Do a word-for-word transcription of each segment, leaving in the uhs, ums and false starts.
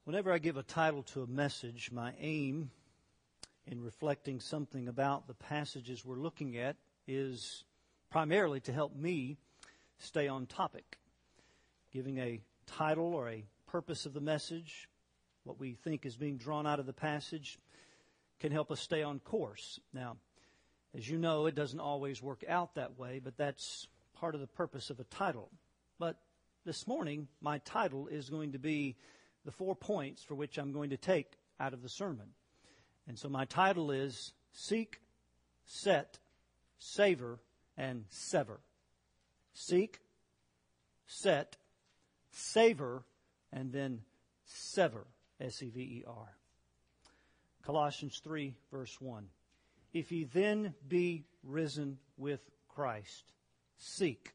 Whenever I give a title to a message, my aim in reflecting something about the passages we're looking at is primarily to help me stay on topic. Giving a title or a purpose of the message, what we think is being drawn out of the passage, can help us stay on course. Now, as you know, it doesn't always work out that way, but that's part of the purpose of a title. But this morning, my title is going to be the four points for which I'm going to take out of the sermon. And so my title is Seek, Set, Savor, and Sever. Seek, set, savor, and then sever, S E V E R. Colossians three, verse one. If ye then be risen with Christ, seek.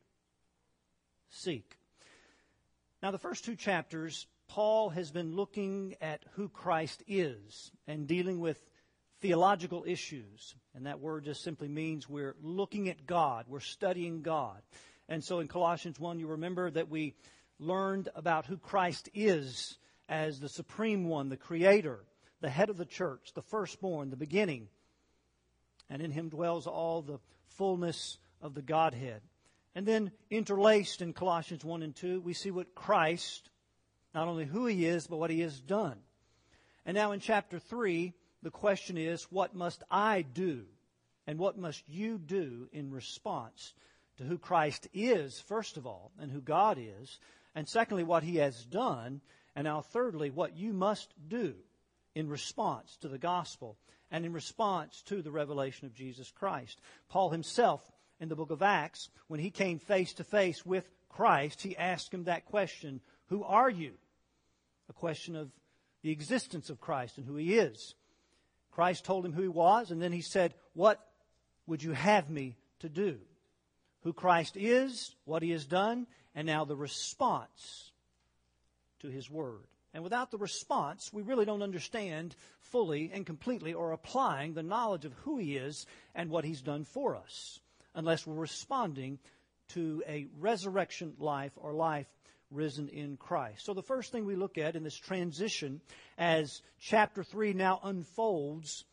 Seek. Now the first two chapters, Paul has been looking at who Christ is and dealing with theological issues. And that word just simply means we're looking at God. We're studying God. And so in Colossians one, you remember that we learned about who Christ is as the supreme one, the creator, the head of the church, the firstborn, the beginning. And in him dwells all the fullness of the Godhead. And then interlaced in Colossians one and two, we see what Christ, not only who he is, but what he has done. And now in chapter three, the question is, what must I do? And what must you do in response to who Christ is, first of all, and who God is, and secondly, what he has done, and now thirdly, what you must do in response to the gospel and in response to the revelation of Jesus Christ. Paul himself, in the book of Acts, when he came face to face with Christ, he asked him that question, who are you? A question of the existence of Christ and who he is. Christ told him who he was, and then he said, what would you have me to do? Who Christ is, what he has done, and now the response to his word. And without the response, we really don't understand fully and completely or applying the knowledge of who he is and what he's done for us, unless we're responding to a resurrection life or life risen in Christ. So the first thing we look at in this transition as chapter three now unfolds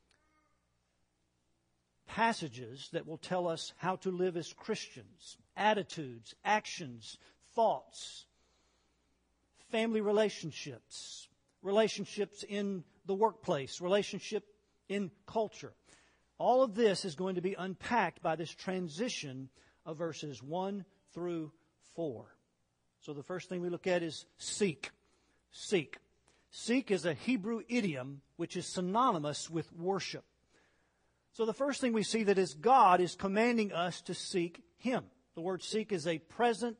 passages that will tell us how to live as Christians, attitudes, actions, thoughts, family relationships, relationships in the workplace, relationship in culture. All of this is going to be unpacked by this transition of verses one through four. So the first thing we look at is seek. Seek. Seek is a Hebrew idiom which is synonymous with worship. So the first thing we see that is God is commanding us to seek him. The word seek is a present,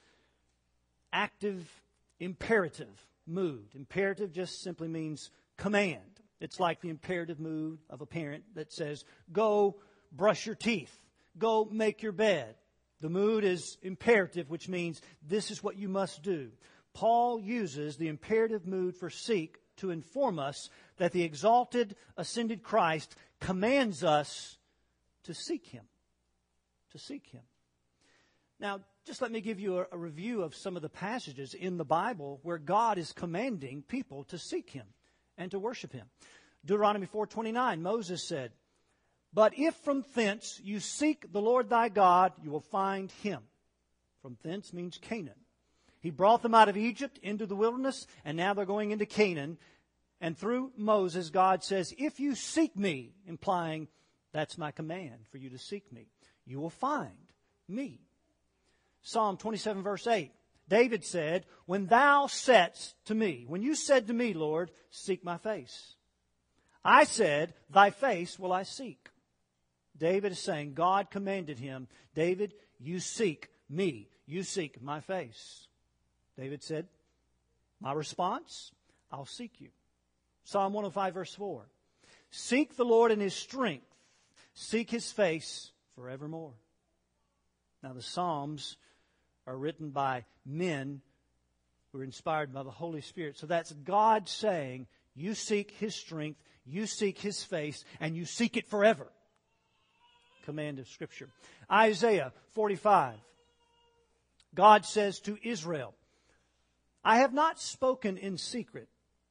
active, imperative mood. Imperative just simply means command. It's like the imperative mood of a parent that says, go brush your teeth. Go make your bed. The mood is imperative, which means this is what you must do. Paul uses the imperative mood for seek to inform us that the exalted, ascended Christ commands us to seek him. To seek him. Now, just let me give you a, a review of some of the passages in the Bible where God is commanding people to seek him and to worship him. Deuteronomy four twenty-nine, Moses said, but if from thence you seek the Lord thy God, you will find him. From thence means Canaan. He brought them out of Egypt into the wilderness, and now they're going into Canaan. And through Moses, God says, if you seek me, implying that's my command for you to seek me, you will find me. Psalm twenty-seven, verse eight, David said, when thou saidst to me, when you said to me, Lord, seek my face, I said, thy face will I seek. David is saying, God commanded him, David, you seek me. You seek my face. David said, my response, I'll seek you. Psalm one oh five, verse four. Seek the Lord in his strength. Seek his face forevermore. Now the Psalms are written by men who are inspired by the Holy Spirit. So that's God saying, you seek his strength, you seek his face, and you seek it forever. Command of Scripture. Isaiah forty-five. God says to Israel, I have not spoken in secret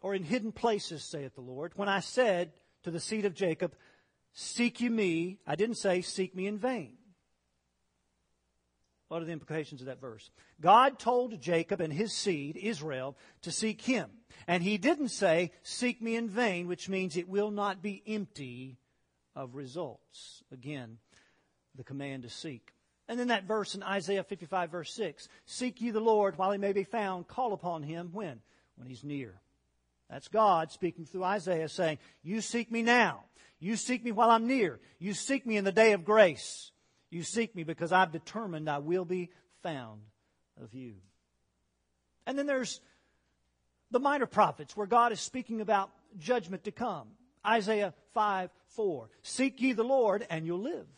or in hidden places, saith the Lord. When I said to the seed of Jacob, seek ye me, I didn't say seek me in vain. What are the implications of that verse? God told Jacob and his seed, Israel, to seek Him. And He didn't say, seek me in vain, which means it will not be empty of results. Again, the command to seek. And then that verse in Isaiah fifty-five, verse six, seek ye the Lord while He may be found, call upon Him when? When He's near. That's God speaking through Isaiah saying, you seek me now. You seek me while I'm near. You seek me in the day of grace. You seek me because I've determined I will be found of you. And then there's the minor prophets where God is speaking about judgment to come. Isaiah five, four. Seek ye the Lord and you'll live.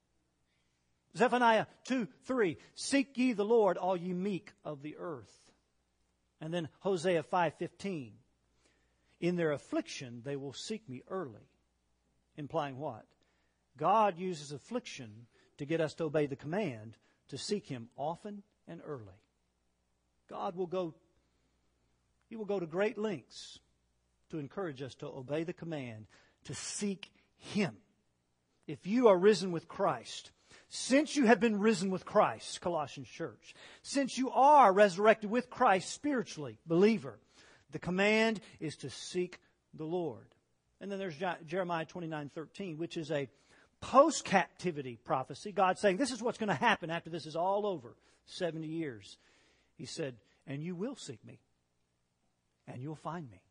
Zephaniah two, three. Seek ye the Lord, all ye meek of the earth. And then Hosea five, fifteen. In their affliction they will seek me early. Implying what? God uses affliction to get us to obey the command to seek Him often and early. God will go, He will go to great lengths to encourage us to obey the command to seek Him. If you are risen with Christ, since you have been risen with Christ, Colossians church, since you are resurrected with Christ spiritually, believer, the command is to seek the Lord. And then there's Jeremiah twenty-nine, thirteen, which is a post-captivity prophecy. God saying, this is what's going to happen after this is all over, seventy years. He said, and you will seek me, and you'll find me.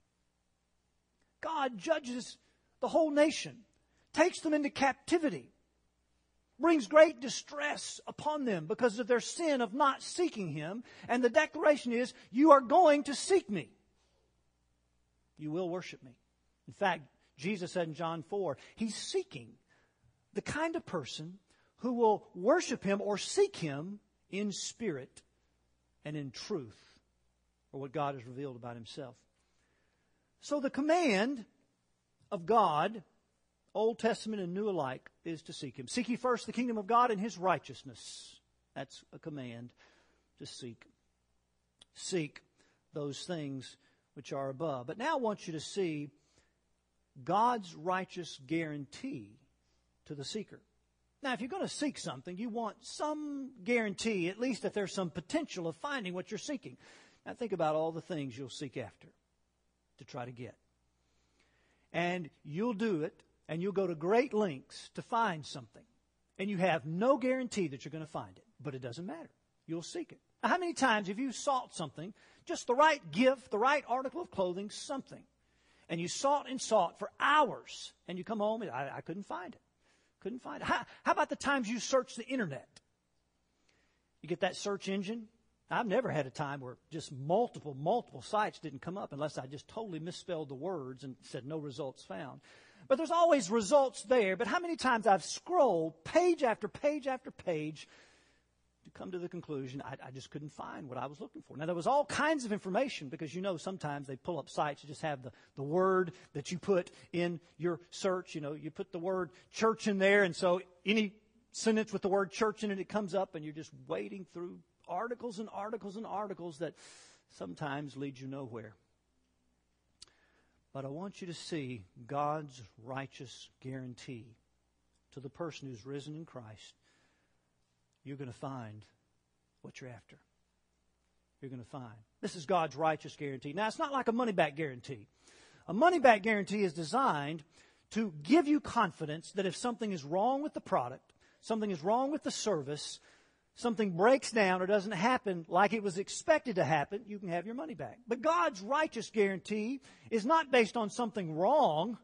God judges the whole nation, takes them into captivity, brings great distress upon them because of their sin of not seeking Him. And the declaration is, you are going to seek me. You will worship me. In fact, Jesus said in John four, He's seeking the kind of person who will worship Him or seek Him in spirit and in truth, or what God has revealed about Himself. So the command of God, Old Testament and New alike, is to seek Him. Seek ye first the kingdom of God and His righteousness. That's a command to seek. Seek those things which are above. But now I want you to see God's righteous guarantee to the seeker. Now, if you're going to seek something, you want some guarantee, at least that there's some potential of finding what you're seeking. Now, think about all the things you'll seek after to try to get. And you'll do it, and you'll go to great lengths to find something. And you have no guarantee that you're going to find it, but it doesn't matter. You'll seek it. Now, how many times have you sought something, just the right gift, the right article of clothing, something, and you sought and sought for hours, and you come home and I, I couldn't find it. Couldn't find it. How, how about the times you search the internet? You get that search engine. I've never had a time where just multiple, multiple sites didn't come up unless I just totally misspelled the words and said no results found. But there's always results there. But how many times I've scrolled page after page after page to come to the conclusion I, I just couldn't find what I was looking for. Now, there was all kinds of information because, you know, sometimes they pull up sites that just have the, the word that you put in your search. You know, you put the word church in there, and so any sentence with the word church in it, it comes up, and you're just wading through articles and articles and articles that sometimes lead you nowhere. But I want you to see God's righteous guarantee to the person who's risen in Christ. You're going to find what you're after. You're going to find. This is God's righteous guarantee. Now, it's not like a money-back guarantee. A money-back guarantee is designed to give you confidence that if something is wrong with the product, something is wrong with the service, something breaks down or doesn't happen like it was expected to happen, you can have your money back. But God's righteous guarantee is not based on something wrong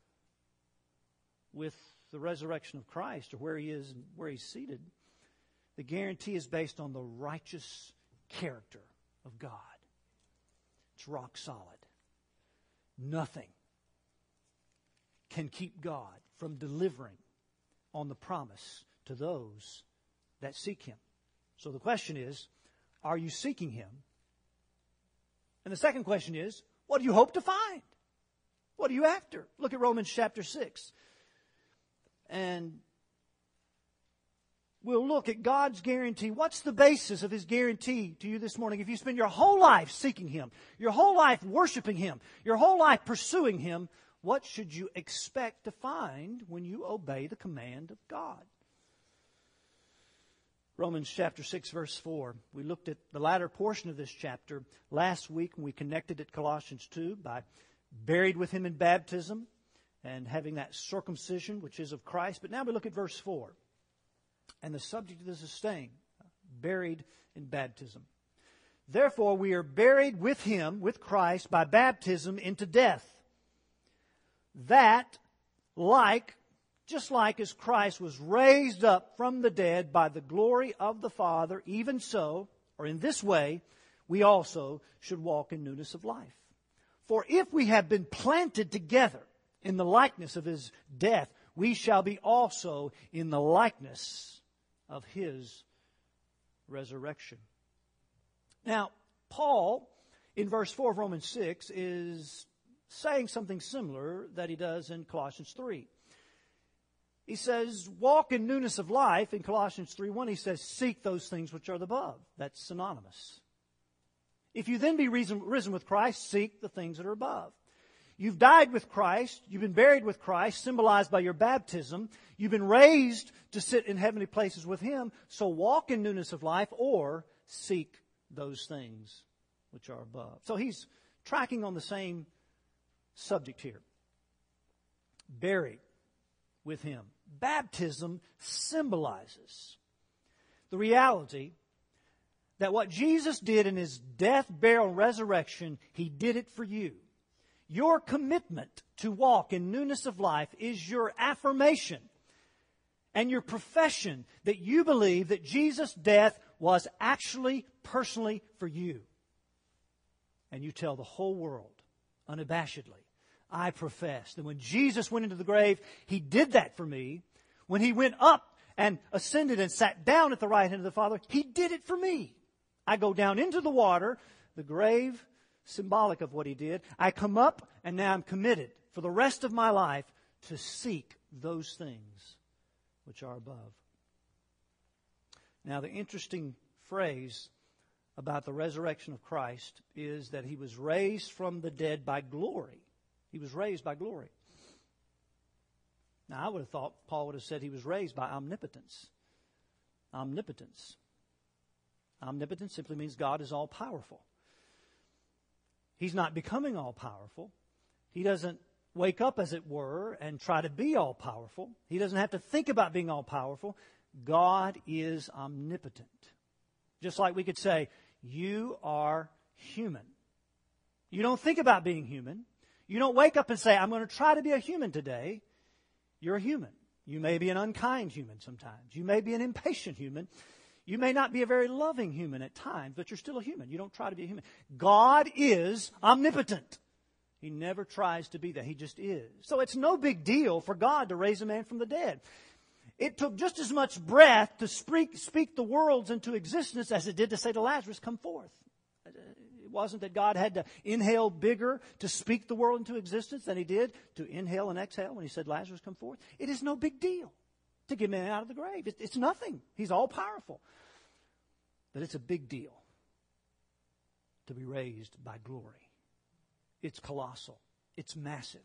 with the resurrection of Christ or where He is and where He's seated. The guarantee is based on the righteous character of God. It's rock solid. Nothing can keep God from delivering on the promise to those that seek Him. So the question is, are you seeking Him? And the second question is, what do you hope to find? What are you after? Look at Romans chapter six. And we'll look at God's guarantee. What's the basis of His guarantee to you this morning? If you spend your whole life seeking Him, your whole life worshiping Him, your whole life pursuing Him, what should you expect to find when you obey the command of God? Romans chapter six, verse four. We looked at the latter portion of this chapter last week when we connected it to Colossians two by buried with Him in baptism and having that circumcision which is of Christ. But now we look at verse four. And the subject of this is staying, buried in baptism. Therefore we are buried with Him, with Christ, by baptism into death. That, like Just like as Christ was raised up from the dead by the glory of the Father, even so, or in this way, we also should walk in newness of life. For if we have been planted together in the likeness of His death, we shall be also in the likeness of His resurrection. Now, Paul, in verse four of Romans six, is saying something similar that he does in Colossians three. He says, walk in newness of life. In Colossians three one, he says, seek those things which are above. That's synonymous. If you then be risen, risen with Christ, seek the things that are above. You've died with Christ. You've been buried with Christ, symbolized by your baptism. You've been raised to sit in heavenly places with Him. So walk in newness of life or seek those things which are above. So he's tracking on the same subject here. Buried with Him. Baptism symbolizes the reality that what Jesus did in His death, burial, and resurrection, He did it for you. Your commitment to walk in newness of life is your affirmation and your profession that you believe that Jesus' death was actually personally for you. And you tell the whole world unabashedly, I profess that when Jesus went into the grave, He did that for me. When He went up and ascended and sat down at the right hand of the Father, He did it for me. I go down into the water, the grave, symbolic of what He did. I come up, and now I'm committed for the rest of my life to seek those things which are above. Now, the interesting phrase about the resurrection of Christ is that He was raised from the dead by glory. He was raised by glory. Now, I would have thought Paul would have said He was raised by omnipotence. Omnipotence. Omnipotence simply means God is all-powerful. He's not becoming all-powerful. He doesn't wake up, as it were, and try to be all-powerful. He doesn't have to think about being all-powerful. God is omnipotent. Just like we could say, you are human. You don't think about being human. You don't wake up and say, I'm going to try to be a human today. You're a human. You may be an unkind human sometimes. You may be an impatient human. You may not be a very loving human at times, but you're still a human. You don't try to be a human. God is omnipotent. He never tries to be that. He just is. So it's no big deal for God to raise a man from the dead. It took just as much breath to speak, speak the worlds into existence as it did to say to Lazarus, come forth. It wasn't that God had to inhale bigger to speak the world into existence than He did to inhale and exhale when He said, Lazarus, come forth. It is no big deal to get man out of the grave. It's nothing. He's all-powerful. But it's a big deal to be raised by glory. It's colossal. It's massive.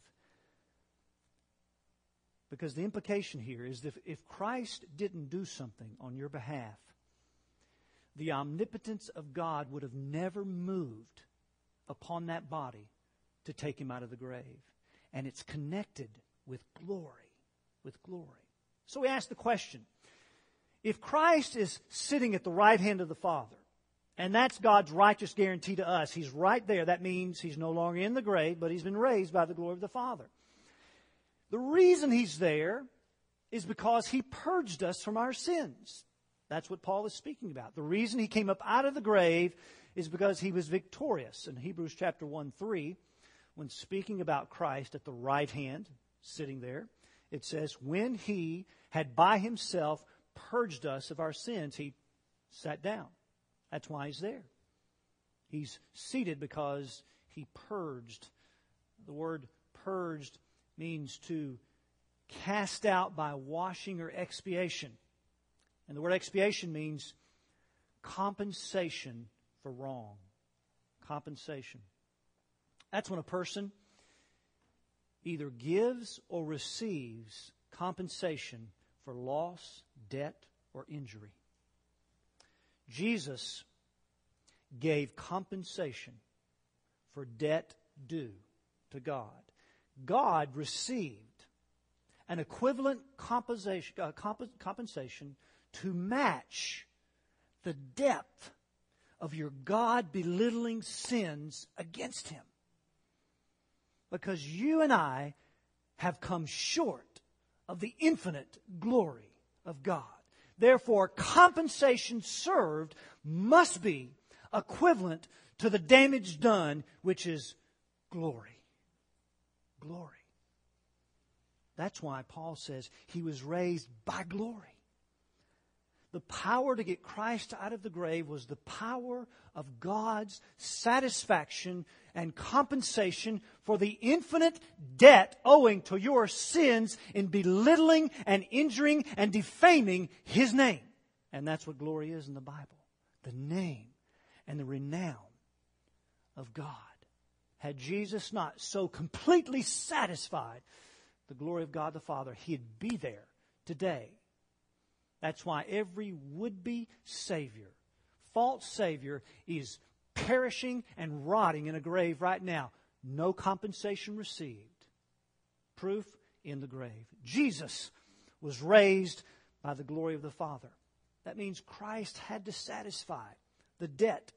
Because the implication here is that if Christ didn't do something on your behalf, the omnipotence of God would have never moved upon that body to take Him out of the grave. And it's connected with glory, with glory. So we ask the question, if Christ is sitting at the right hand of the Father, and that's God's righteous guarantee to us, He's right there. That means He's no longer in the grave, but He's been raised by the glory of the Father. The reason He's there is because He purged us from our sins. That's what Paul is speaking about. The reason He came up out of the grave is because He was victorious. In Hebrews chapter one, three, when speaking about Christ at the right hand, sitting there, it says, when He had by Himself purged us of our sins, He sat down. That's why He's there. He's seated because He purged. The word purged means to cast out by washing or expiation. And the word expiation means compensation for wrong. Compensation. That's when a person either gives or receives compensation for loss, debt, or injury. Jesus gave compensation for debt due to God. God received an equivalent compensation, uh, comp- compensation to match the depth of your God-belittling sins against Him. Because you and I have come short of the infinite glory of God. Therefore, compensation served must be equivalent to the damage done, which is glory. Glory. That's why Paul says He was raised by glory. The power to get Christ out of the grave was the power of God's satisfaction and compensation for the infinite debt owing to your sins in belittling and injuring and defaming His name. And that's what glory is in the Bible. The name and the renown of God. Had Jesus not so completely satisfied the glory of God the Father, He'd be there today. That's why every would-be Savior, false Savior, is perishing and rotting in a grave right now. No compensation received. Proof in the grave. Jesus was raised by the glory of the Father. That means Christ had to satisfy the debt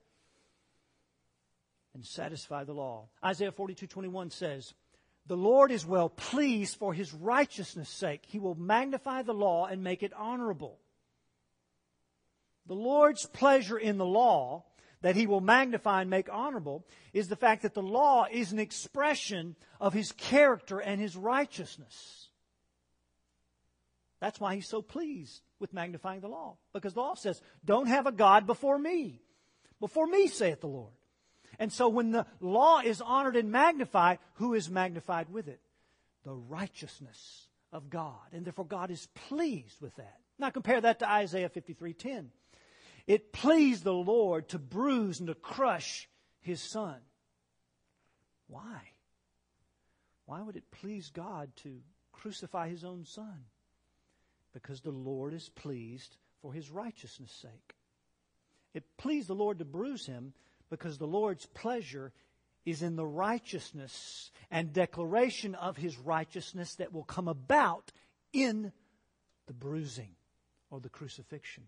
and satisfy the law. Isaiah forty-two twenty-one says, "The Lord is well pleased for His righteousness' sake. He will magnify the law and make it honorable." The Lord's pleasure in the law, that He will magnify and make honorable, is the fact that the law is an expression of His character and His righteousness. That's why He's so pleased with magnifying the law. Because the law says, don't have a God before me. Before me, saith the Lord. And so when the law is honored and magnified, who is magnified with it? The righteousness of God. And therefore God is pleased with that. Now compare that to Isaiah fifty-three ten. It pleased the Lord to bruise and to crush His Son. Why? Why would it please God to crucify His own Son? Because the Lord is pleased for His righteousness' sake. It pleased the Lord to bruise Him because the Lord's pleasure is in the righteousness and declaration of His righteousness that will come about in the bruising or the crucifixion.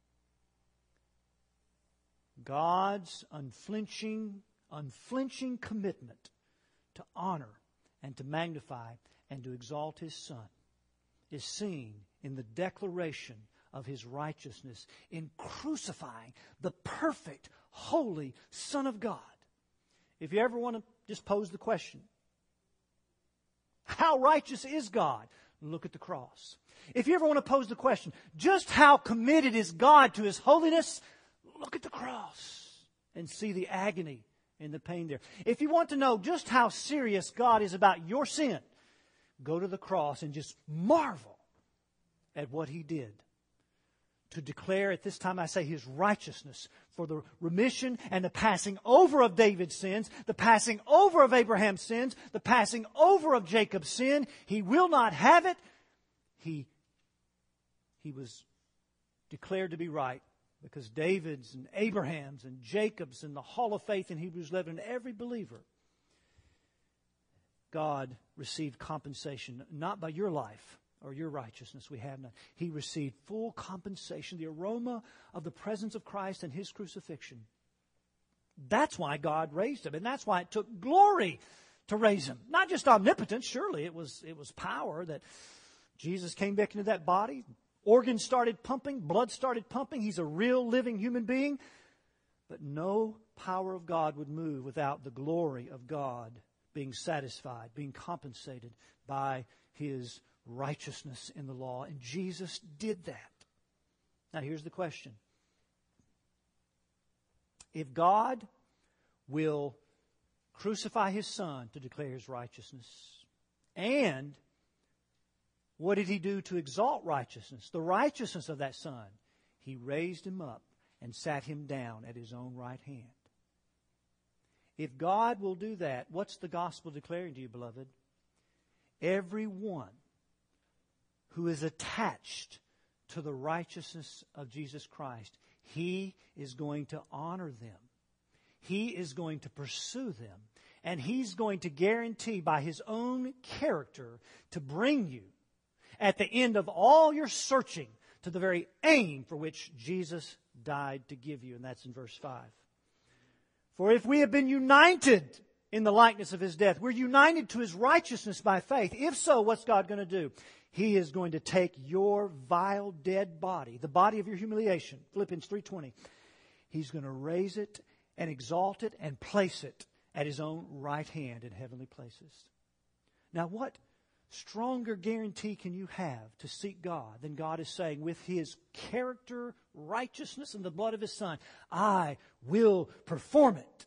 God's unflinching, unflinching commitment to honor and to magnify and to exalt His Son is seen in the declaration of His righteousness in crucifying the perfect, holy Son of God. If you ever want to just pose the question, how righteous is God? Look at the cross. If you ever want to pose the question, just how committed is God to His holiness? Look at the cross and see the agony and the pain there. If you want to know just how serious God is about your sin, go to the cross and just marvel at what He did to declare, at this time I say, His righteousness for the remission and the passing over of David's sins, the passing over of Abraham's sins, the passing over of Jacob's sin. He will not have it. He, he was declared to be right because David's and Abraham's and Jacob's and the hall of faith in Hebrews eleven, and every believer, God received compensation, not by your life or your righteousness. We have none. He received full compensation, the aroma of the presence of Christ and His crucifixion. That's why God raised Him, and that's why it took glory to raise Him. Not just omnipotence, surely it was, it was power that Jesus came back into that body. Organs started pumping, blood started pumping. He's a real living human being. But no power of God would move without the glory of God being satisfied, being compensated by His righteousness in the law. And Jesus did that. Now here's the question. If God will crucify His Son to declare His righteousness and What did He do to exalt righteousness? The righteousness of that Son. He raised Him up and sat Him down at His own right hand. If God will do that, what's the gospel declaring to you, beloved? Everyone who is attached to the righteousness of Jesus Christ, He is going to honor them. He is going to pursue them. And He's going to guarantee by His own character to bring you at the end of all your searching to the very aim for which Jesus died to give you. And that's in verse five. For if we have been united in the likeness of His death, we're united to His righteousness by faith. If so, what's God going to do? He is going to take your vile, dead body, the body of your humiliation, Philippians three twenty. He's going to raise it and exalt it and place it at His own right hand in heavenly places. Now, what stronger guarantee can you have to seek God than God is saying, with His character, righteousness, and the blood of His Son, I will perform it.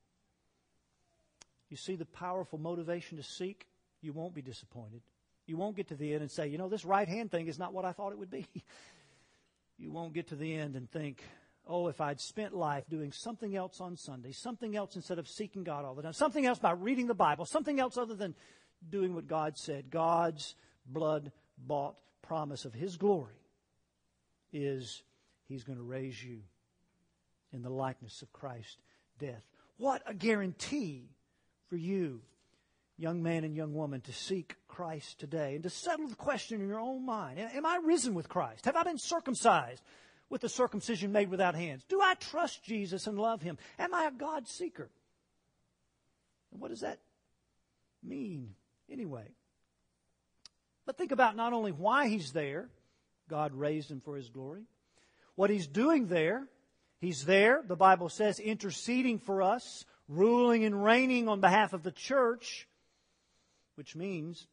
You see the powerful motivation to seek? You won't be disappointed. You won't get to the end and say, you know, this right hand thing is not what I thought it would be. You won't get to the end and think, oh, if I'd spent life doing something else on Sunday, something else instead of seeking God all the time, something else by reading the Bible, something else other than doing what God said. God's blood-bought promise of His glory is He's going to raise you in the likeness of Christ's death. What a guarantee for you, young man and young woman, to seek Christ today and to settle the question in your own mind. Am I risen with Christ? Have I been circumcised with the circumcision made without hands? Do I trust Jesus and love Him? Am I a God seeker? And what does that mean anyway? But think about not only why He's there, God raised Him for His glory, what He's doing there. He's there, the Bible says, interceding for us, ruling and reigning on behalf of the church, which means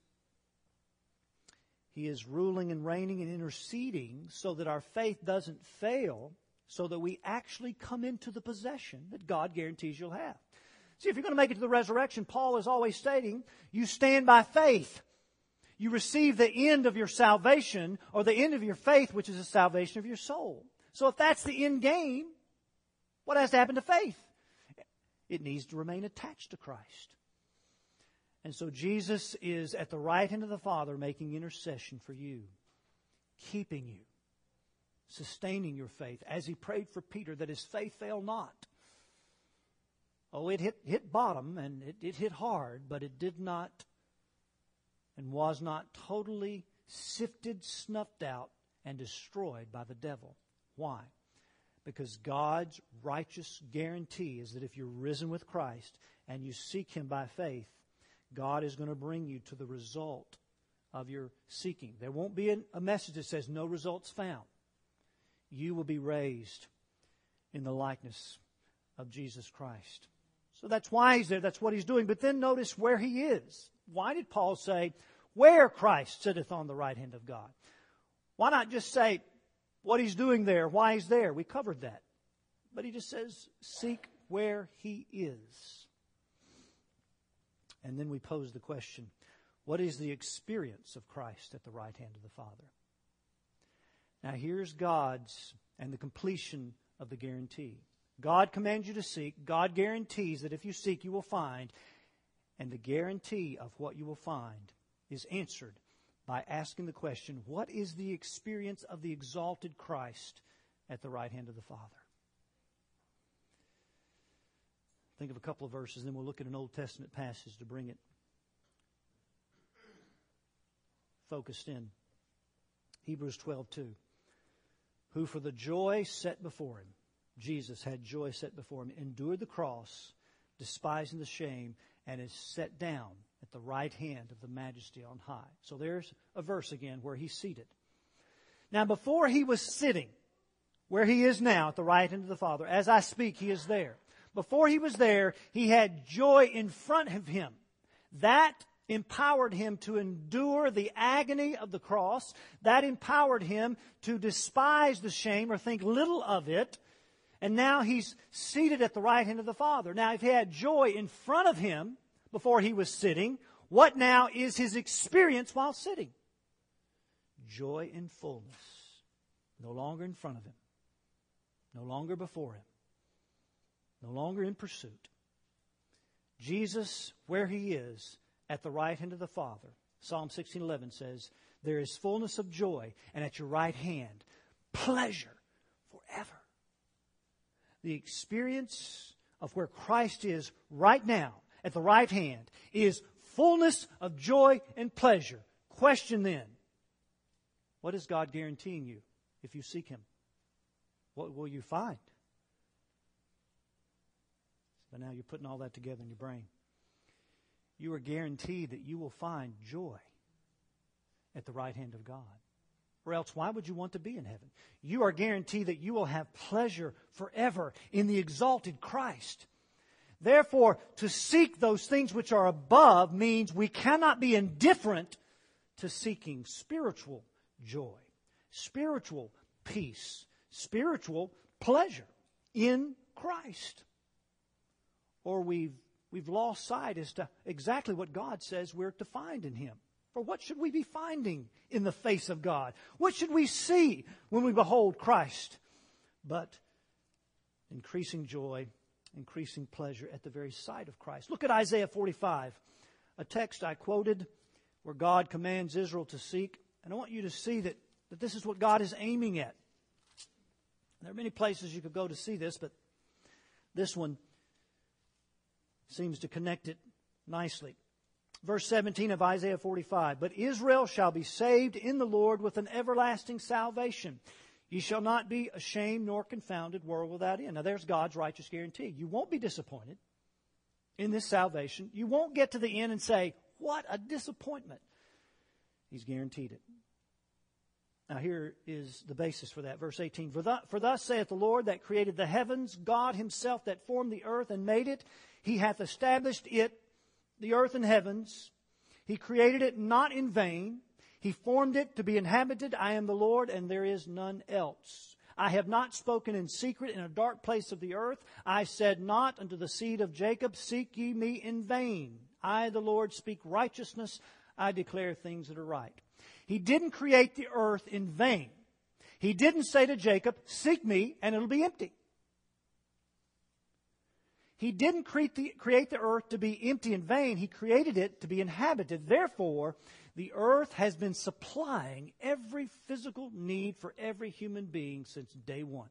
He is ruling and reigning and interceding so that our faith doesn't fail, so that we actually come into the possession that God guarantees you'll have. See, if you're going to make it to the resurrection, Paul is always stating, you stand by faith. You receive the end of your salvation, or the end of your faith, which is the salvation of your soul. So if that's the end game, what has to happen to faith? It needs to remain attached to Christ. And so Jesus is at the right hand of the Father making intercession for you, keeping you, sustaining your faith, as He prayed for Peter that his faith fail not. Oh, it hit, hit bottom and it, it hit hard, but it did not and was not totally sifted, snuffed out, and destroyed by the devil. Why? Because God's righteous guarantee is that if you're risen with Christ and you seek Him by faith, God is going to bring you to the result of your seeking. There won't be a message that says no results found. You will be raised in the likeness of Jesus Christ. So that's why He's there. That's what He's doing. But then notice where He is. Why did Paul say, where Christ sitteth on the right hand of God? Why not just say what He's doing there, why He's there? We covered that. But He just says, seek where He is. And then we pose the question, what is the experience of Christ at the right hand of the Father? Now here's God's and the completion of the guarantee. God commands you to seek. God guarantees that if you seek, you will find. And the guarantee of what you will find is answered by asking the question, what is the experience of the exalted Christ at the right hand of the Father? Think of a couple of verses, then we'll look at an Old Testament passage to bring it focused in. Hebrews twelve two. Who for the joy set before Him, Jesus had joy set before Him, endured the cross, despising the shame, and is set down at the right hand of the Majesty on high. So there's a verse again where He's seated. Now before He was sitting, where He is now at the right hand of the Father, as I speak, He is there. Before He was there, He had joy in front of Him. That empowered Him to endure the agony of the cross. That empowered Him to despise the shame or think little of it. And now He's seated at the right hand of the Father. Now, if He had joy in front of Him before He was sitting, what now is His experience while sitting? joy in fullness, no longer in front of Him, no longer before Him, no longer in pursuit. Jesus, where He is, at the right hand of the Father. Psalm sixteen eleven says, there is fullness of joy, and at your right hand, pleasure forever. The experience of where Christ is right now, at the right hand, is fullness of joy and pleasure. Question then, what is God guaranteeing you if you seek Him? What will you find? So now you're putting all that together in your brain. You are guaranteed that you will find joy at the right hand of God. Or else, why would you want to be in heaven? You are guaranteed that you will have pleasure forever in the exalted Christ. Therefore, to seek those things which are above means we cannot be indifferent to seeking spiritual joy, spiritual peace, spiritual pleasure in Christ. Or we've, we've lost sight as to exactly what God says we're to find in Him. For what should we be finding in the face of God? What should we see when we behold Christ? But increasing joy, increasing pleasure at the very sight of Christ. Look at Isaiah forty-five, a text I quoted where God commands Israel to seek. And I want you to see that, that this is what God is aiming at. There are many places you could go to see this, but this one seems to connect it nicely. Verse seventeen of Isaiah forty-five, but Israel shall be saved in the Lord with an everlasting salvation. Ye shall not be ashamed nor confounded, world without end. Now there's God's righteous guarantee. You won't be disappointed in this salvation. You won't get to the end and say, what a disappointment. He's guaranteed it. Now here is the basis for that. Verse eighteen, for, th- for thus saith the Lord that created the heavens, God Himself that formed the earth and made it. He hath established it, the earth and heavens. He created it not in vain. He formed it to be inhabited. I am the Lord, and there is none else. I have not spoken in secret in a dark place of the earth. I said not unto the seed of Jacob, seek ye me in vain. I, the Lord, speak righteousness. I declare things that are right. He didn't create the earth in vain. He didn't say to Jacob, seek me, and it'll be empty. He didn't create the, create the earth to be empty in vain. He created it to be inhabited. Therefore, the earth has been supplying every physical need for every human being since day one.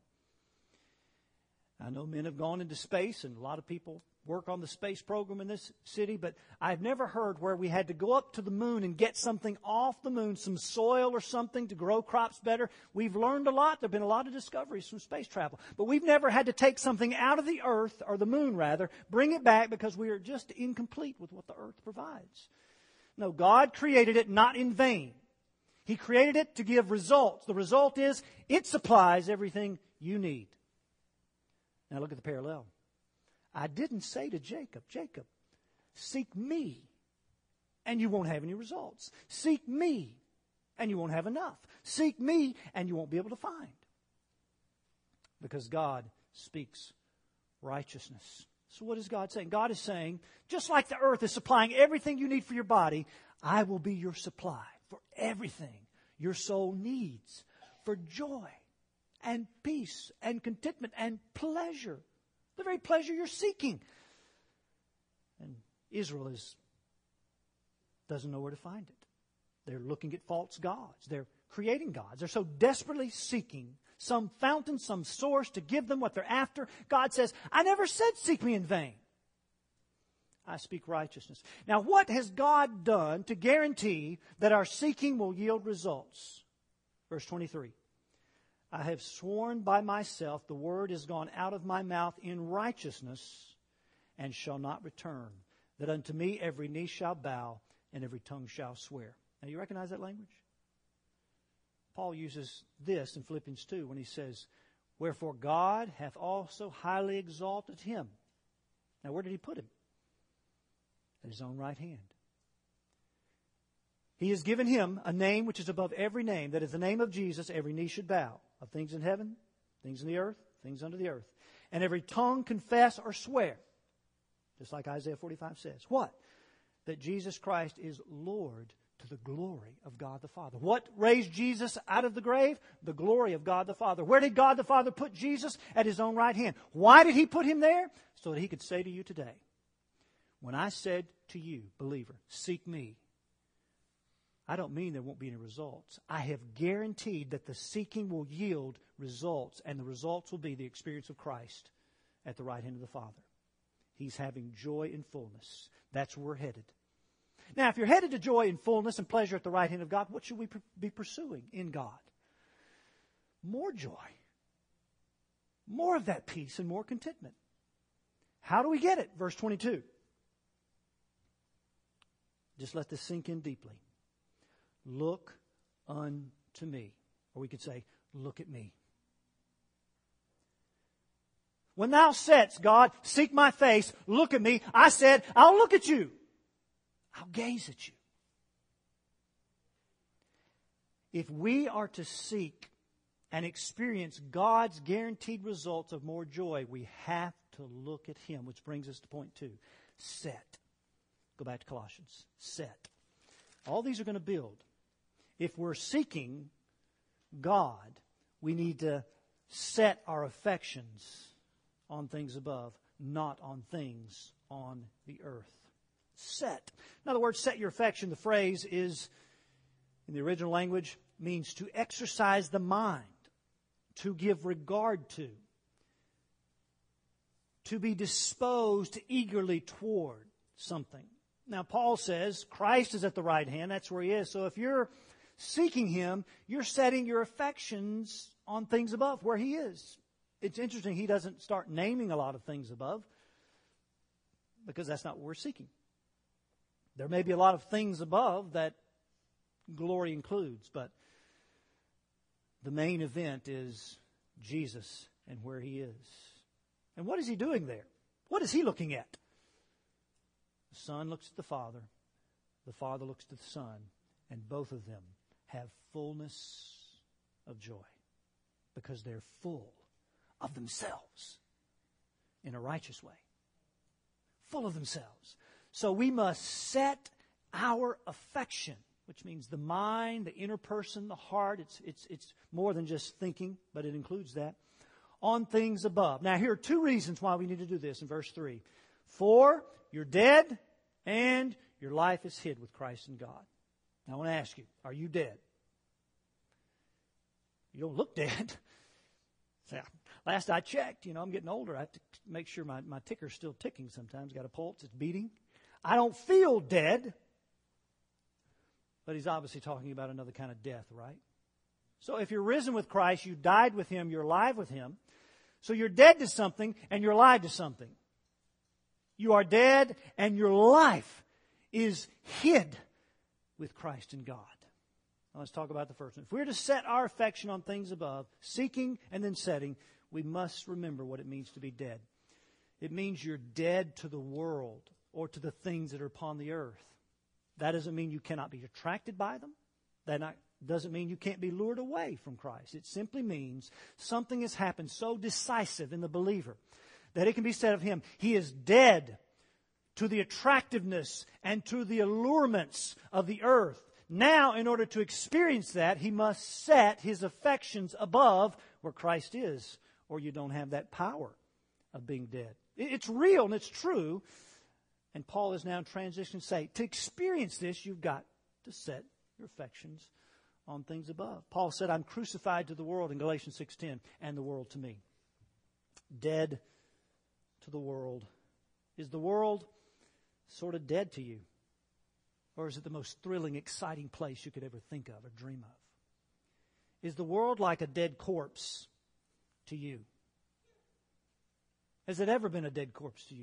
I know men have gone into space, and a lot of people work on the space program in this city, but I've never heard where we had to go up to the moon and get something off the moon, some soil or something to grow crops better. We've learned a lot. There have been a lot of discoveries from space travel. But we've never had to take something out of the earth, or the moon rather, bring it back because we are just incomplete with what the earth provides. No, God created it not in vain. He created it to give results. The result is it supplies everything you need. Now look at the parallel. I didn't say to Jacob, Jacob, seek me, and you won't have any results. Seek me, and you won't have enough. Seek me, and you won't be able to find. Because God speaks righteousness. So what is God saying? God is saying, just like the earth is supplying everything you need for your body, I will be your supply for everything your soul needs, for joy and peace and contentment and pleasure. The very pleasure you're seeking. And Israel is, doesn't know where to find it. They're looking at false gods. They're creating gods. They're so desperately seeking some fountain, some source to give them what they're after. God says, I never said seek me in vain. I speak righteousness. Now, what has God done to guarantee that our seeking will yield results? Verse twenty-three. I have sworn by myself, the word is gone out of my mouth in righteousness and shall not return, that unto me every knee shall bow and every tongue shall swear. Now, you recognize that language? Paul uses this in Philippians two when he says, wherefore God hath also highly exalted him. Now, where did he put him? At his own right hand. He has given him a name which is above every name, that at the name of Jesus every knee should bow, of things in heaven, things in the earth, things under the earth. And every tongue confess or swear, just like Isaiah forty-five says. What? That Jesus Christ is Lord, to the glory of God the Father. What raised Jesus out of the grave? The glory of God the Father. Where did God the Father put Jesus? At His own right hand. Why did He put Him there? So that He could say to you today, when I said to you, believer, seek me, I don't mean there won't be any results. I have guaranteed that the seeking will yield results, and the results will be the experience of Christ at the right hand of the Father. He's having joy and fullness. That's where we're headed. Now, if you're headed to joy and fullness and pleasure at the right hand of God, what should we be pursuing in God? More joy. More of that peace and more contentment. How do we get it? Verse twenty-two. Just let this sink in deeply. Look unto me. Or we could say, look at me. When thou saidst, God, seek my face, look at me, I said, I'll look at you. I'll gaze at you. If we are to seek and experience God's guaranteed results of more joy, we have to look at Him, which brings us to point two. Set. Go back to Colossians. Set. All these are going to build. If we're seeking God, we need to set our affections on things above, not on things on the earth. Set. In other words, set your affection. The phrase is, in the original language, means to exercise the mind, to give regard to, to be disposed eagerly toward something. Now, Paul says Christ is at the right hand. That's where He is. So if you're seeking Him, you're setting your affections on things above, where He is. It's interesting, he doesn't start naming a lot of things above, because that's not what we're seeking. There may be a lot of things above that glory includes, but the main event is Jesus and where He is. And what is He doing there? What is He looking at? The Son looks at the Father, the Father looks to the Son, and both of them have fullness of joy because they're full of themselves in a righteous way. Full of themselves. So we must set our affection, which means the mind, the inner person, the heart. It's, it's, it's more than just thinking, but it includes that. On things above. Now, here are two reasons why we need to do this in verse three. For you're dead and your life is hid with Christ in God. Now, I want to ask you, are you dead? You don't look dead. Last I checked, you know, I'm getting older. I have to make sure my, my ticker's still ticking sometimes. Got a pulse, it's beating. I don't feel dead. But he's obviously talking about another kind of death, right? So if you're risen with Christ, you died with Him, you're alive with Him. So you're dead to something and you're alive to something. You are dead and your life is hid with Christ in God. Now let's talk about the first one. If we're to set our affection on things above, seeking and then setting, we must remember what it means to be dead. It means you're dead to the world or to the things that are upon the earth. That doesn't mean you cannot be attracted by them. That not, doesn't mean you can't be lured away from Christ. It simply means something has happened so decisive in the believer that it can be said of him, he is dead to the attractiveness and to the allurements of the earth. Now, in order to experience that, he must set his affections above where Christ is, or you don't have that power of being dead. It's real and it's true. And Paul is now transitioning to say, to experience this, you've got to set your affections on things above. Paul said, I'm crucified to the world in Galatians six ten, and the world to me. Dead to the world. Is the world sort of dead to you? Or is it the most thrilling, exciting place you could ever think of or dream of? Is the world like a dead corpse to you? Has it ever been a dead corpse to you?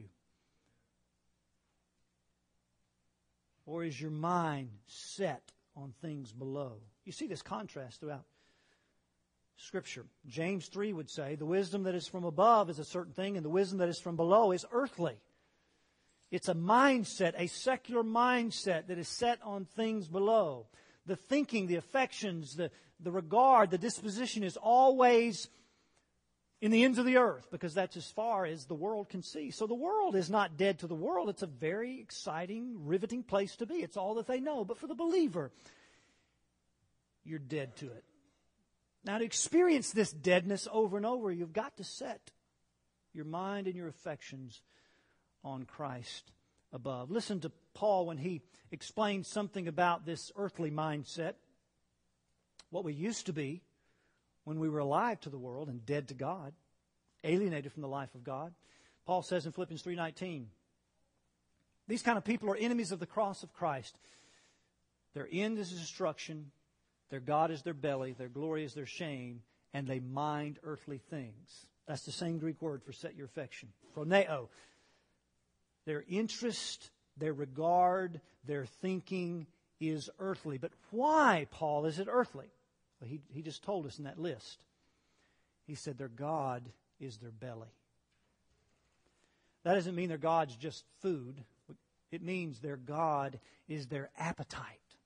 Or is your mind set on things below? You see this contrast throughout Scripture. James three would say, the wisdom that is from above is a certain thing, and the wisdom that is from below is earthly. It's a mindset, a secular mindset that is set on things below. The thinking, the affections, the, the regard, the disposition is always in the ends of the earth, because that's as far as the world can see. So the world is not dead to the world. It's a very exciting, riveting place to be. It's all that they know. But for the believer, you're dead to it. Now, to experience this deadness over and over, you've got to set your mind and your affections on Christ above. Listen to Paul when he explains something about this earthly mindset, what we used to be when we were alive to the world and dead to God, alienated from the life of God. Paul says in Philippians three nineteen, these kind of people are enemies of the cross of Christ. Their end is destruction, their God is their belly, their glory is their shame, and they mind earthly things. That's the same Greek word for set your affection, phroneo. Their interest, their regard, their thinking is earthly. But why, Paul, is it earthly? Well, he, he just told us in that list. He said their God is their belly. That doesn't mean their God's just food. It means their God is their appetite.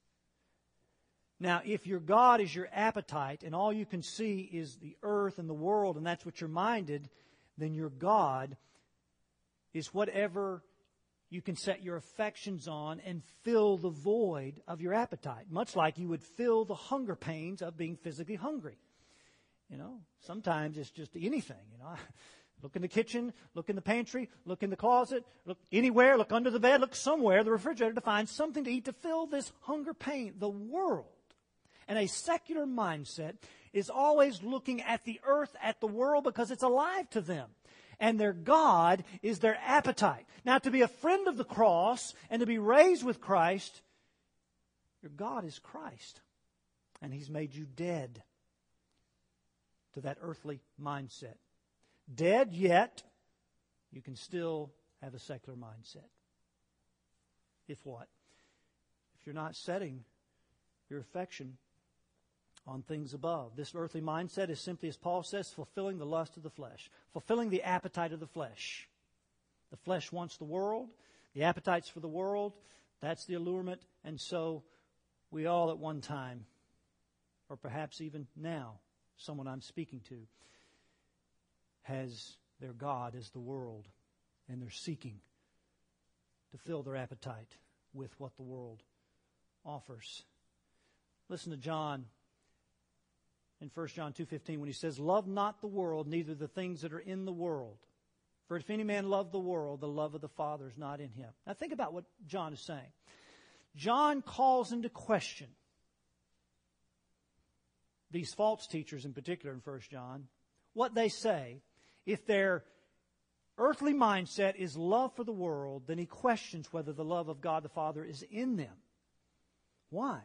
Now, if your God is your appetite and all you can see is the earth and the world and that's what you're minded, then your God is whatever you can set your affections on and fill the void of your appetite, much like you would fill the hunger pains of being physically hungry. You know, sometimes it's just anything, you know. Look in the kitchen, look in the pantry, look in the closet, look anywhere, look under the bed, look somewhere, the refrigerator, to find something to eat to fill this hunger pain. The world and a secular mindset is always looking at the earth, at the world, because it's alive to them. And their God is their appetite. Now, to be a friend of the cross and to be raised with Christ, your God is Christ. And He's made you dead to that earthly mindset. Dead, yet you can still have a secular mindset. If what? If you're not setting your affection on things above. This earthly mindset is simply, as Paul says, fulfilling the lust of the flesh, fulfilling the appetite of the flesh. The flesh wants the world, the appetites for the world, that's the allurement, and so we all at one time, or perhaps even now, someone I'm speaking to, has their God as the world, and they're seeking to fill their appetite with what the world offers. Listen to John in First John two fifteen when he says, love not the world, neither the things that are in the world. For if any man love the world, the love of the Father is not in him. Now think about what John is saying. John calls into question these false teachers in particular in First John, what they say. If their earthly mindset is love for the world, then he questions whether the love of God the Father is in them. Why?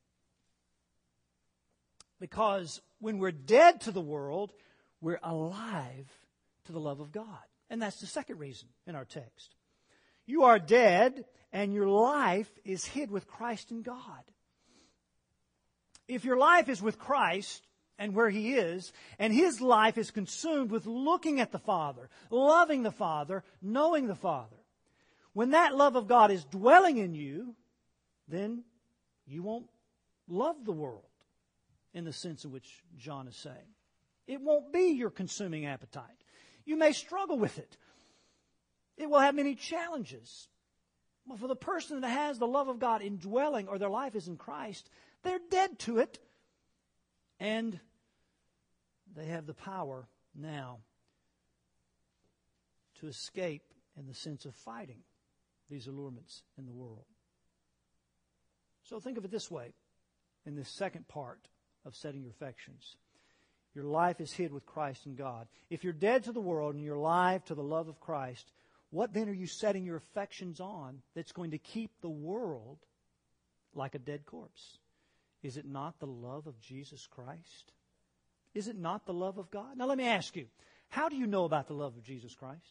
Because when we're dead to the world, we're alive to the love of God. And that's the second reason in our text. You are dead, and your life is hid with Christ in God. If your life is with Christ and where He is, and His life is consumed with looking at the Father, loving the Father, knowing the Father, when that love of God is dwelling in you, then you won't love the world in the sense in which John is saying. It won't be your consuming appetite. You may struggle with it. It will have many challenges. But for the person that has the love of God indwelling, or their life is in Christ, they're dead to it. And they have the power now to escape in the sense of fighting these allurements in the world. So think of it this way in this second part of setting your affections. Your life is hid with Christ in God. If you're dead to the world and you're alive to the love of Christ, what then are you setting your affections on that's going to keep the world like a dead corpse? Is it not the love of Jesus Christ? Is it not the love of God? Now let me ask you, how do you know about the love of Jesus Christ?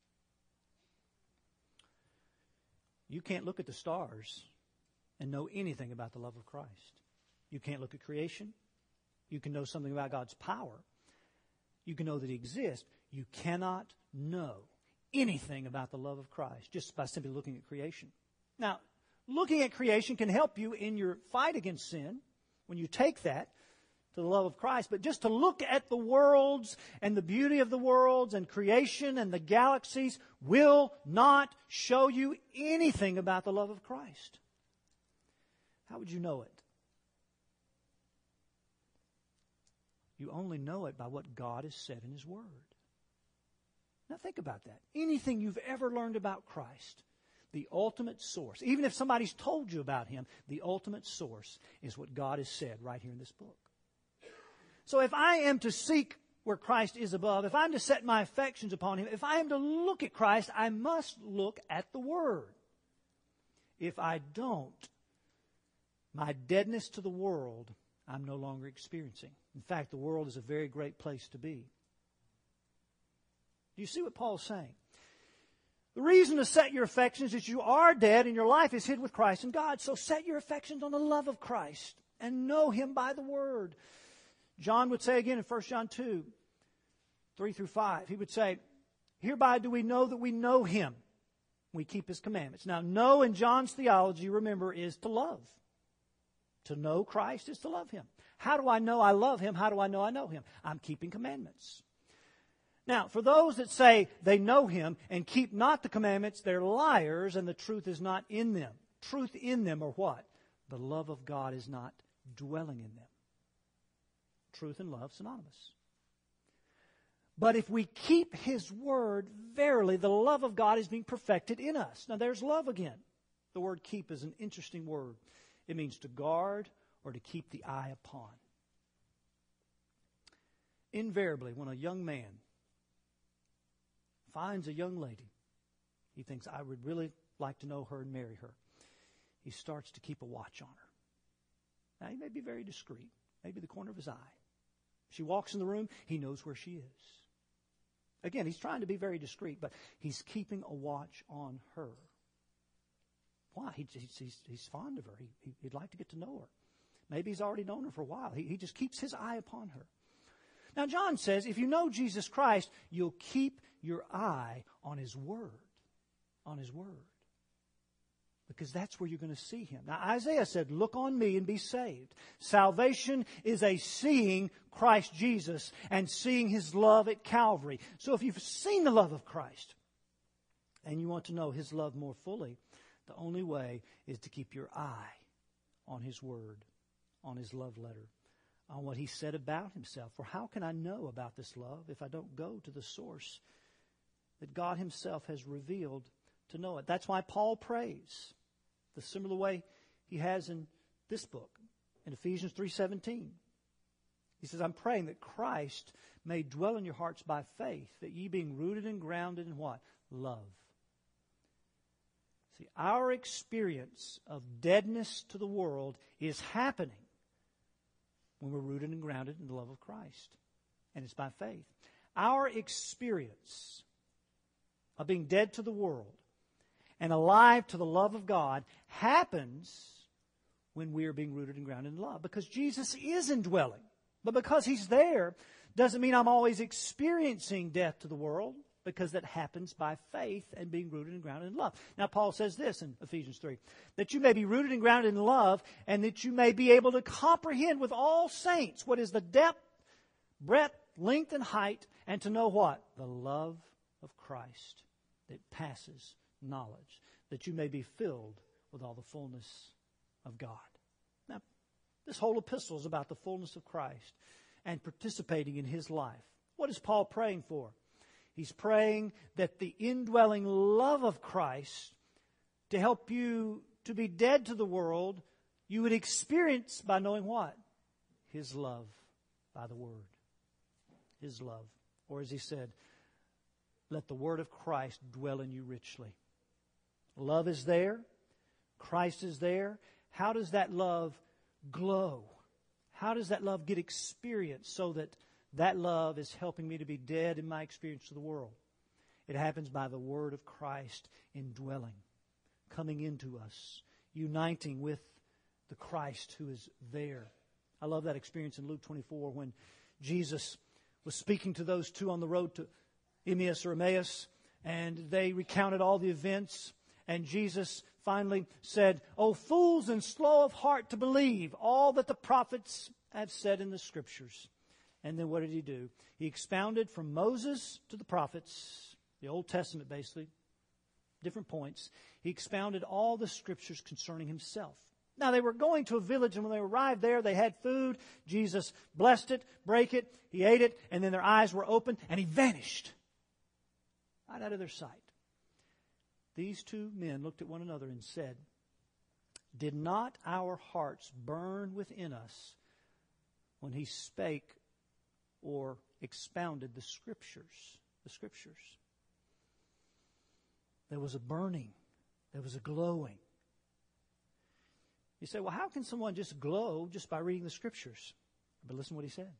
You can't look at the stars and know anything about the love of Christ. You can't look at creation. You can know something about God's power. You can know that He exists. You cannot know anything about the love of Christ just by simply looking at creation. Now, looking at creation can help you in your fight against sin when you take that to the love of Christ, but just to look at the worlds and the beauty of the worlds and creation and the galaxies will not show you anything about the love of Christ. How would you know it? You only know it by what God has said in His Word. Now think about that. Anything you've ever learned about Christ, the ultimate source, even if somebody's told you about Him, the ultimate source is what God has said right here in this book. So if I am to seek where Christ is above, if I'm to set my affections upon Him, if I am to look at Christ, I must look at the Word. If I don't, my deadness to the world, I'm no longer experiencing. In fact, the world is a very great place to be. Do you see what Paul's saying? The reason to set your affections is you are dead and your life is hid with Christ in God. So set your affections on the love of Christ and know Him by the Word. John would say again in First John two, three through five, he would say, hereby do we know that we know Him. We keep His commandments. Now, know in John's theology, remember, is to love. To know Christ is to love Him. How do I know I love Him? How do I know I know Him? I'm keeping commandments. Now, for those that say they know Him and keep not the commandments, they're liars and the truth is not in them. Truth in them or what? The love of God is not dwelling in them. Truth and love synonymous. But if we keep His Word, verily the love of God is being perfected in us. Now there's love again. The word keep is an interesting word. It means to guard or to keep the eye upon. Invariably, when a young man finds a young lady, he thinks, I would really like to know her and marry her. He starts to keep a watch on her. Now, he may be very discreet, maybe the corner of his eye. She walks in the room, he knows where she is. Again, he's trying to be very discreet, but he's keeping a watch on her. Why? He, he's, he's fond of her. He, he, he'd like to get to know her. Maybe he's already known her for a while. He, he just keeps his eye upon her. Now, John says, if you know Jesus Christ, you'll keep your eye on His Word. On His Word. Because that's where you're going to see Him. Now, Isaiah said, look on me and be saved. Salvation is a seeing Christ Jesus and seeing His love at Calvary. So if you've seen the love of Christ and you want to know His love more fully, the only way is to keep your eye on His Word, on His love letter, on what He said about Himself. For how can I know about this love if I don't go to the source that God Himself has revealed to know it? That's why Paul prays the similar way he has in this book, in Ephesians three seventeen. He says, I'm praying that Christ may dwell in your hearts by faith, that ye being rooted and grounded in what? Love. See, our experience of deadness to the world is happening when we're rooted and grounded in the love of Christ. And it's by faith. Our experience of being dead to the world and alive to the love of God happens when we are being rooted and grounded in love. Because Jesus is indwelling. But because He's there doesn't mean I'm always experiencing death to the world, because that happens by faith and being rooted and grounded in love. Now, Paul says this in Ephesians three, that you may be rooted and grounded in love, and that you may be able to comprehend with all saints what is the depth, breadth, length, and height, and to know what? The love of Christ that passes knowledge, that you may be filled with all the fullness of God. Now, this whole epistle is about the fullness of Christ and participating in His life. What is Paul praying for? He's praying that the indwelling love of Christ, to help you to be dead to the world, you would experience by knowing what? His love by the Word. His love. Or as he said, let the Word of Christ dwell in you richly. Love is there. Christ is there. How does that love glow? How does that love get experienced so that that love is helping me to be dead in my experience to the world? It happens by the Word of Christ indwelling, coming into us, uniting with the Christ who is there. I love that experience in Luke twenty-four when Jesus was speaking to those two on the road to Emmaus or Emmaus, and they recounted all the events, and Jesus finally said, "O fools and slow of heart to believe all that the prophets have said in the Scriptures. And then what did he do? He expounded from Moses to the prophets, the Old Testament basically, different points. He expounded all the Scriptures concerning himself. Now, they were going to a village, and when they arrived there, they had food. Jesus blessed it, brake it, he ate it, and then their eyes were open, and he vanished right out of their sight. These two men looked at one another and said, "Did not our hearts burn within us when he spake or expounded the Scriptures?" The Scriptures. There was a burning. There was a glowing. You say, well, how can someone just glow just by reading the Scriptures? But listen to what he said.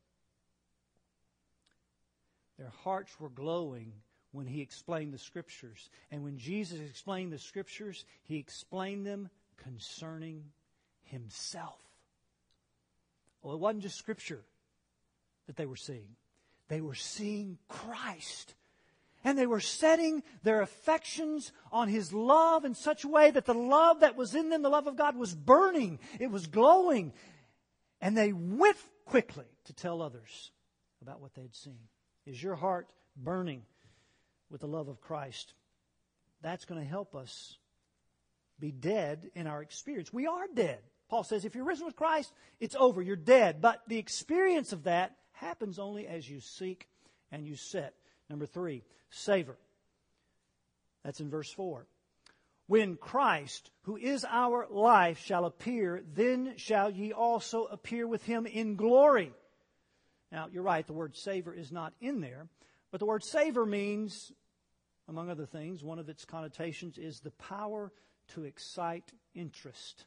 Their hearts were glowing when he explained the Scriptures. And when Jesus explained the Scriptures, he explained them concerning himself. Well, it wasn't just Scripture that they were seeing. They were seeing Christ. And they were setting their affections on his love in such a way that the love that was in them, the love of God, was burning. It was glowing. And they went quickly to tell others about what they had seen. Is your heart burning with the love of Christ? That's going to help us be dead in our experience. We are dead. Paul says if you're risen with Christ, it's over. You're dead. But the experience of that happens only as you seek and you set. Number three, savor. That's in verse four. When Christ, who is our life, shall appear, then shall ye also appear with him in glory. Now, you're right, the word savor is not in there. But the word savor means, among other things, one of its connotations is the power to excite interest.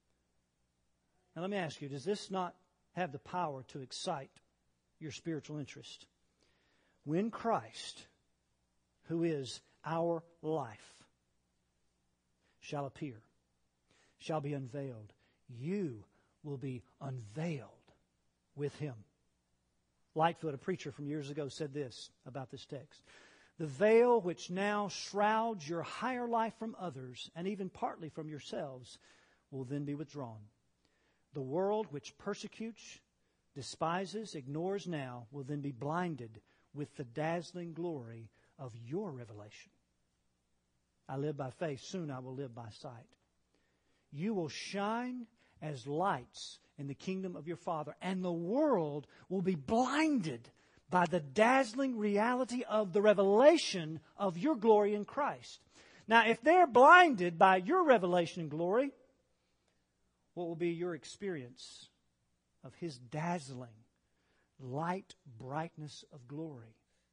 Now, let me ask you, does this not have the power to excite your spiritual interest? When Christ, who is our life, shall appear, shall be unveiled, you will be unveiled with him. Lightfoot, a preacher from years ago, said this about this text. The veil which now shrouds your higher life from others, and even partly from yourselves, will then be withdrawn. The world which persecutes, despises, ignores now, will then be blinded with the dazzling glory of your revelation. I live by faith, soon I will live by sight. You will shine as lights in the kingdom of your Father, and the world will be blinded by the dazzling reality of the revelation of your glory in Christ. Now, if they're blinded by your revelation and glory, what will be your experience of his dazzling light, brightness of glory?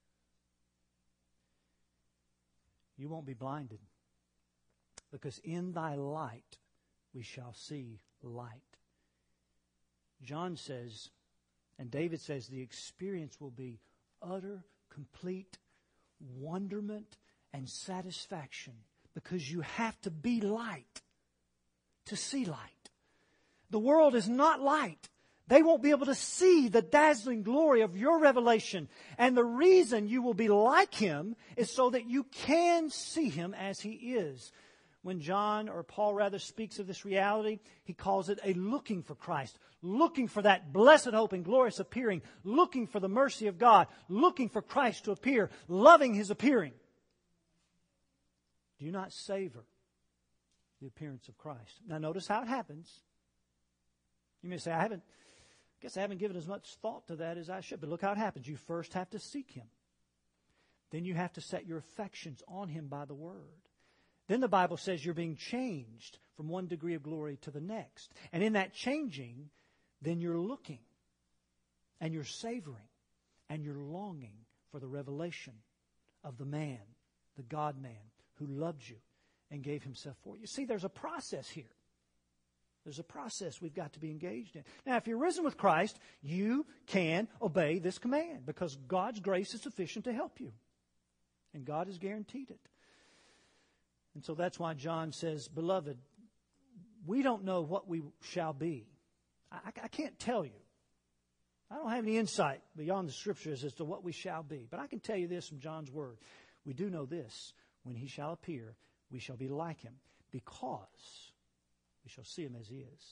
You won't be blinded, because in thy light we shall see light. John says, and David says, the experience will be utter, complete wonderment and satisfaction, because you have to be light to see light. The world is not light. They won't be able to see the dazzling glory of your revelation. And the reason you will be like him is so that you can see him as he is. When John, or Paul rather, speaks of this reality, he calls it a looking for Christ, looking for that blessed hope and glorious appearing, looking for the mercy of God, looking for Christ to appear, loving his appearing. Do you not savor the appearance of Christ? Now notice how it happens. You may say, I haven't, I guess I haven't given as much thought to that as I should. But look how it happens. You first have to seek him. Then you have to set your affections on him by the word. Then the Bible says you're being changed from one degree of glory to the next. And in that changing, then you're looking and you're savoring and you're longing for the revelation of the man, the God-man, who loved you and gave himself for you. See, there's a process here. There's a process we've got to be engaged in. Now, if you're risen with Christ, you can obey this command, because God's grace is sufficient to help you. And God has guaranteed it. And so that's why John says, beloved, we don't know what we shall be. I, I can't tell you. I don't have any insight beyond the Scriptures as to what we shall be. But I can tell you this from John's word. We do know this. When he shall appear, we shall be like him, because we shall see him as he is.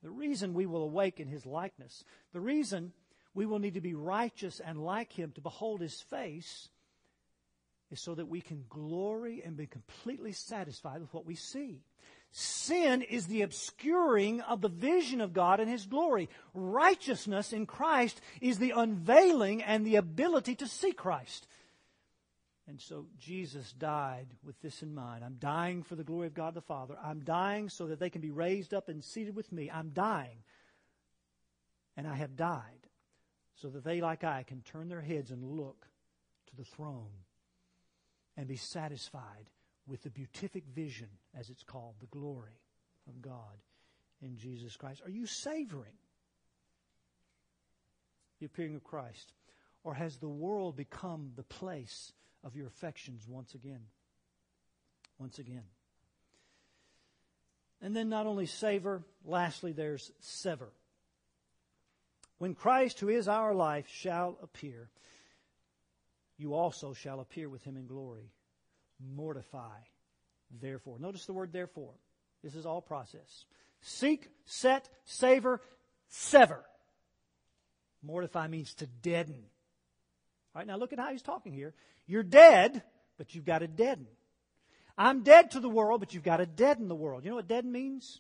The reason we will awake in His likeness, the reason we will need to be righteous and like Him to behold His face, is so that we can glory and be completely satisfied with what we see. Sin is the obscuring of the vision of God and His glory. Righteousness in Christ is the unveiling and the ability to see Christ. And so Jesus died with this in mind. I'm dying for the glory of God the Father. I'm dying so that they can be raised up and seated with me. I'm dying. And I have died so that they, like I, can turn their heads and look to the throne and be satisfied with the beatific vision, as it's called, the glory of God in Jesus Christ. Are you savoring the appearing of Christ? Or has the world become the place of your affections once again? Once again. And then not only savor, lastly there's sever. When Christ, who is our life, shall appear, you also shall appear with Him in glory. Mortify, therefore. Notice the word therefore. This is all process. Seek, set, savor, sever. Mortify means to deaden. All right, now look at how he's talking here. You're dead, but you've got to deaden. I'm dead to the world, but you've got to deaden the world. You know what deaden means?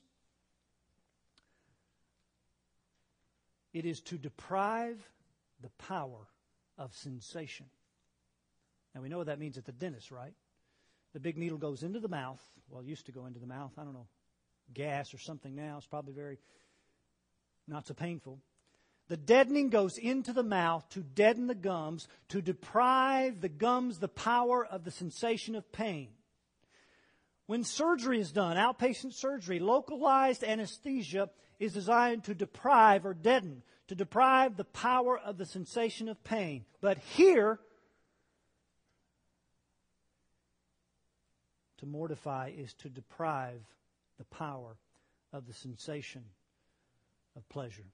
It is to deprive the power of sensation. Now we know what that means at the dentist, right? The big needle goes into the mouth. Well, it used to go into the mouth. I don't know, gas or something now. It's probably very not so painful. The deadening goes into the mouth to deaden the gums, to deprive the gums the power of the sensation of pain. When surgery is done, outpatient surgery, localized anesthesia is designed to deprive or deaden, to deprive the power of the sensation of pain. But here, to mortify is to deprive the power of the sensation of pleasure.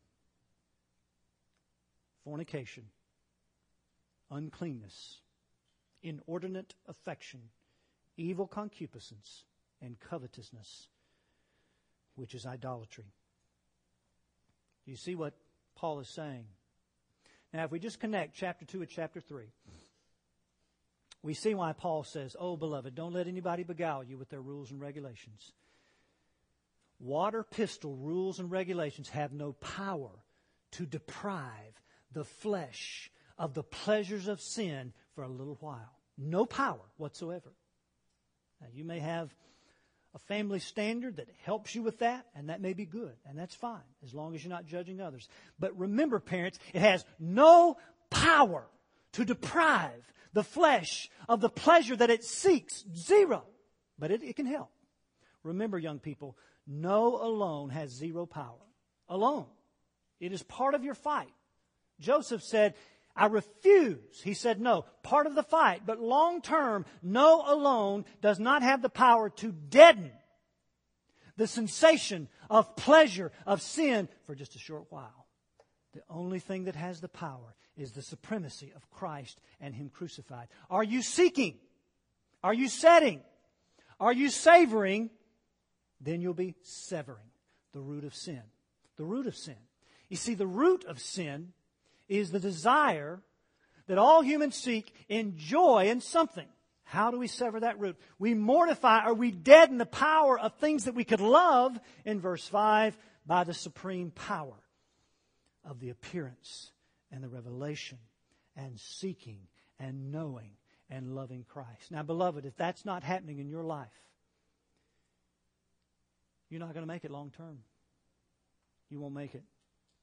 Fornication, uncleanness, inordinate affection, evil concupiscence, and covetousness, which is idolatry. Do you see what Paul is saying? Now, if we just connect chapter two with chapter three, we see why Paul says, "Oh, beloved, don't let anybody beguile you with their rules and regulations." Water pistol rules and regulations have no power to deprive the flesh of the pleasures of sin for a little while. No power whatsoever. Now, you may have a family standard that helps you with that, and that may be good, and that's fine, as long as you're not judging others. But remember, parents, it has no power to deprive the flesh of the pleasure that it seeks. Zero. But it, it can help. Remember, young people, no alone has zero power. Alone. It is part of your fight. Joseph said, I refuse. He said no. Part of the fight. But long term, no alone does not have the power to deaden the sensation of pleasure, of sin for just a short while. The only thing that has the power is the supremacy of Christ and Him crucified. Are you seeking? Are you setting? Are you savoring? Then you'll be severing the root of sin. The root of sin. You see, the root of sin is the desire that all humans seek in joy in something. How do we sever that root? We mortify or we deaden the power of things that we could love in verse five by the supreme power of the appearance and the revelation and seeking and knowing and loving Christ. Now, beloved, if that's not happening in your life, you're not going to make it long term. You won't make it.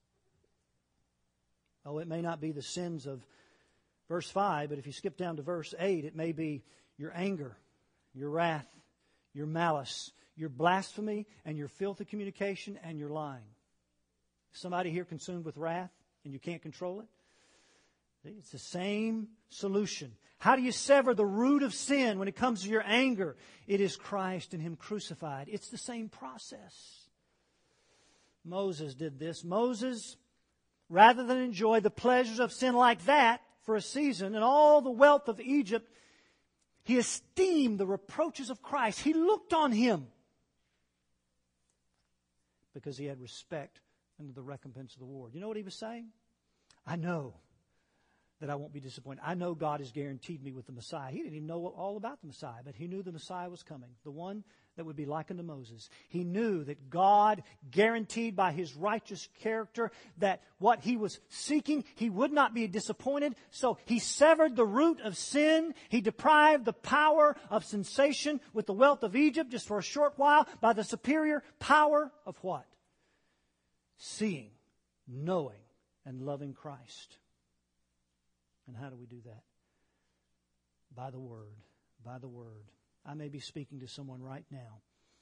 Oh, it may not be the sins of verse five, but if you skip down to verse eight, it may be your anger, your wrath, your malice, your blasphemy, and your filthy communication, and your lying. Somebody here consumed with wrath, and you can't control it? It's the same solution. How do you sever the root of sin when it comes to your anger? It is Christ and Him crucified. It's the same process. Moses did this. Moses, rather than enjoy the pleasures of sin like that for a season and all the wealth of Egypt, he esteemed the reproaches of Christ. He looked on Him. because he had respect under the recompense of the reward. You know what he was saying? I know that I won't be disappointed. I know God has guaranteed me with the Messiah. He didn't even know all about the Messiah, but he knew the Messiah was coming, the one that would be like unto Moses. He knew that God guaranteed by his righteous character that what he was seeking, he would not be disappointed. So he severed the root of sin. He deprived the power of sensation with the wealth of Egypt just for a short while by the superior power of what? Seeing, knowing, and loving Christ. And how do we do that? By the Word. By the Word. I may be speaking to someone right now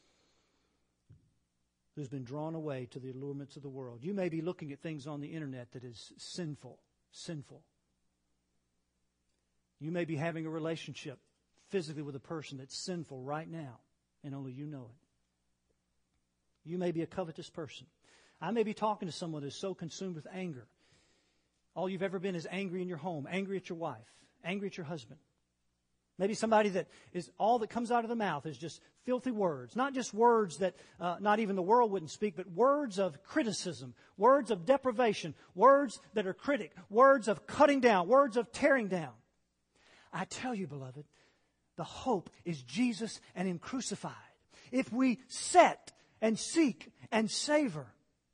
who's been drawn away to the allurements of the world. You may be looking at things on the internet that is sinful. Sinful. You may be having a relationship physically with a person that's sinful right now, and only you know it. You may be a covetous person. I may be talking to someone who's so consumed with anger. All you've ever been is angry in your home, angry at your wife, angry at your husband. Maybe somebody that is, all that comes out of the mouth is just filthy words. Not just words that uh, not even the world wouldn't speak, but words of criticism, words of deprivation, words that are critic, words of cutting down, words of tearing down. I tell you, beloved, the hope is Jesus and Him crucified. If we set and seek and savor,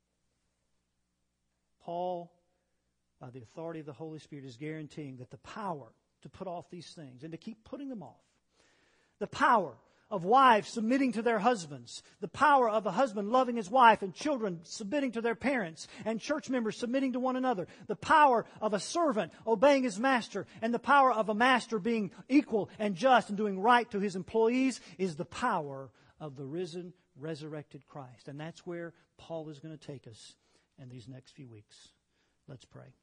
Paul, by the authority of the Holy Spirit, is guaranteeing that the power to put off these things and to keep putting them off, the power of wives submitting to their husbands, the power of a husband loving his wife and children submitting to their parents and church members submitting to one another, the power of a servant obeying his master, and the power of a master being equal and just and doing right to his employees is the power of the risen, resurrected Christ. And that's where Paul is going to take us in these next few weeks. Let's pray.